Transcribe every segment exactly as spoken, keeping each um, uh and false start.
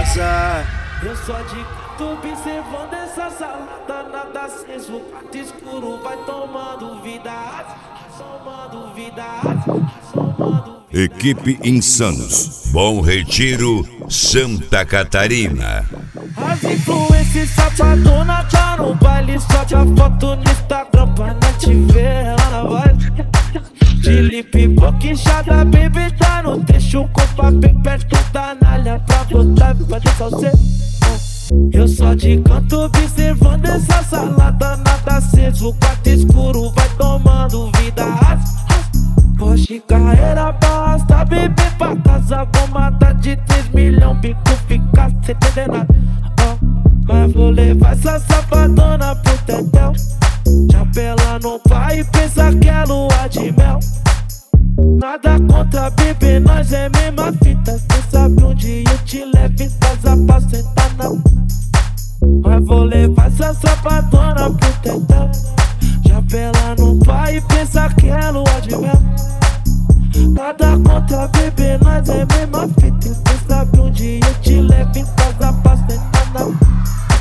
casa. Eu só de canto observando essa salada, nada aceso, o quarto escuro vai tomando vida, somando vida, somando vida. Equipe Insanos, Bom Retiro, Santa Catarina. As influências safadona tá no baile, sobe a foto no Instagram pra não te ver lá na vibe. De lip boca inchada, baby, tá no trecho com papel bem perto da nalha pra botar pra deixar o cê. Eu só de canto observando essa salada, nada aceso, o quarto escuro vai tomando vida. Porsche, carreira, basta, bebê pra casa, gomada de três milhões, bico fica sem entender nada. Mas vou levar essa safadona pro tetel. Chapela no pai e pensa que é lua de mel. Nada contra bebê, nós é mesma fita. Cê sabe um dia eu te levo em casa pra sentar na. Mas vou levar essa safadona pro tetel. Chapela no pai e pensa que é lua de mel. Nada contra bebê, nós é mesma fita. Cê sabe um dia eu te levo em casa pra sentar na.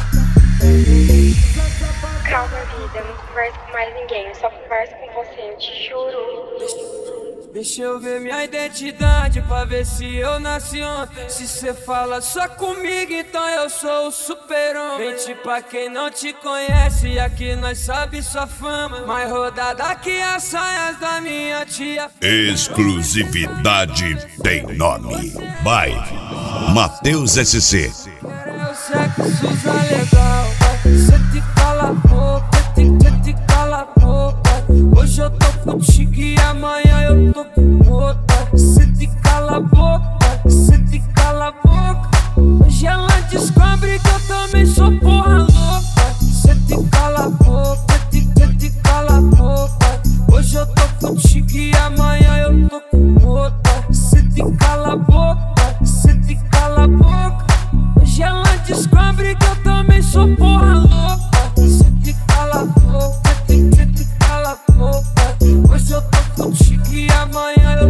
Calma, vida, não converso com mais ninguém, eu só converso com você, eu te juro. Deixa eu ver minha identidade pra ver se eu nasci ontem. Se cê fala só comigo, então eu sou o super-homem. Mente pra quem não te conhece, aqui nós sabe sua fama. Mais rodada que as saias da minha tia. Exclusividade tem nome. By Matheus S C. É o sexo legal, cê te cala a boca, cê te cala a boca. Hoje eu tô contigo e amanhã eu tô com outra. Cê te cala a boca, cê te cala a boca. Hoje ela descobre que eu também sou porra louca. Cê te cala a boca, cê te, cê te cala a boca. Hoje eu tô contigo e amanhã eu tô com outra. Cê te cala a boca, cê te cala a boca. Hoje ela descobre que eu também sou porra louca. Cê te cala a boca, cê te, cê te cala a boca. Hoje eu tô contigo e amanhã eu